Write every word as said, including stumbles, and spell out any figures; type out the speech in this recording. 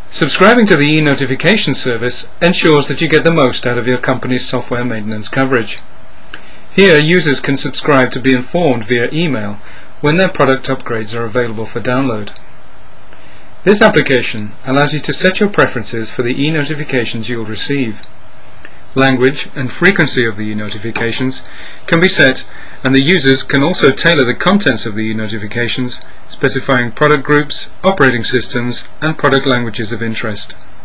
Subscribing to the e-notification service ensures that you get the most out of your company's software maintenance coverage. Here, users can subscribe to be informed via email when their product upgrades are available for download. This application allows you to set your preferences for the e-notifications you'll receive. Language and frequency of the e-notifications can be set, and the users can also tailor the contents of the e-notifications, specifying product groups, operating systems, and product languages of interest.